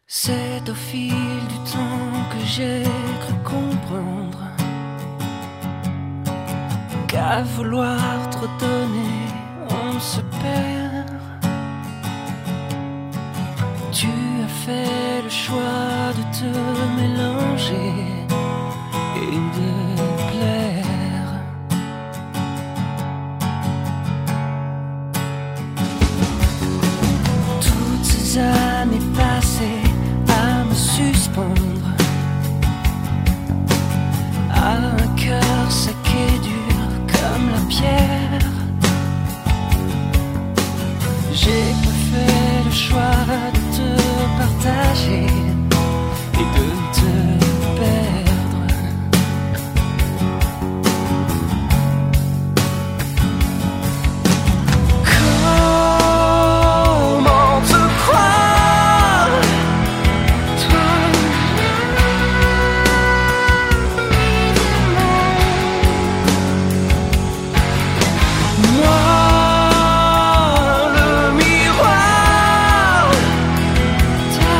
C'est au fil du temps que j'ai cru comprendre qu'à vouloir trop donner, on se perd. Tu as fait le choix de te mélanger et de plaire. Toutes ces années passées à me suspendre à un cœur sec et dur comme la pierre. J'ai pas fait le choix de te partager et de te perdre. Comment te croire, toi? Moi, le miroir t'a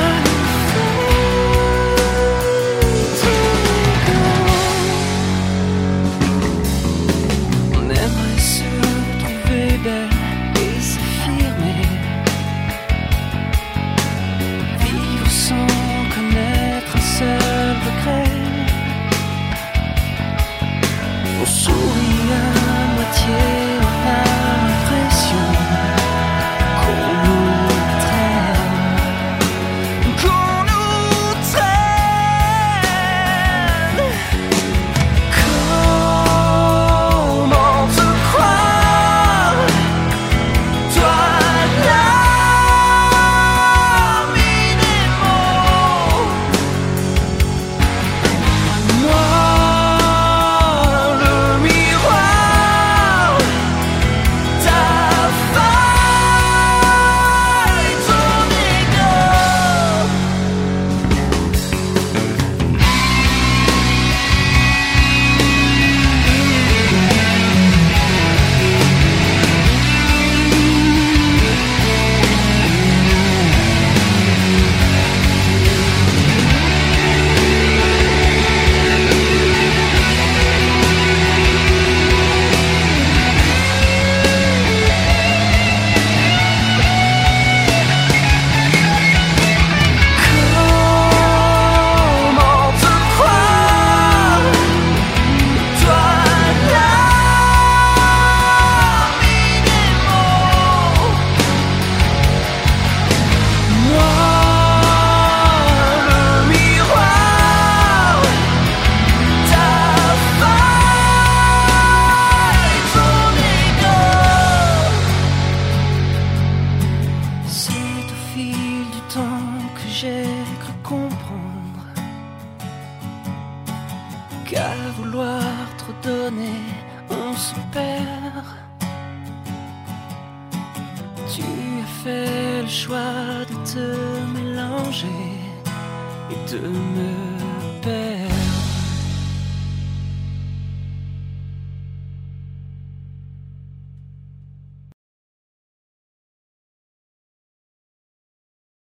fait. On aimerait se trouver belle et s'affirmer, vivre sans connaître un seul regret. On sourit à moitié, on a l'impression qu'on nous traîne, qu'on nous traîne. Comment te croire, toi l'ami des mots? Moi, le miroir t'a failli, ton ego. Comment te croire, toi l'ami des mots? Moi, le miroir t'a failli, ton ego. C'est au fil du temps que j'ai cru comprendre qu'à vouloir trop donner, on se perd. Tu as fait le choix de te mélanger et de me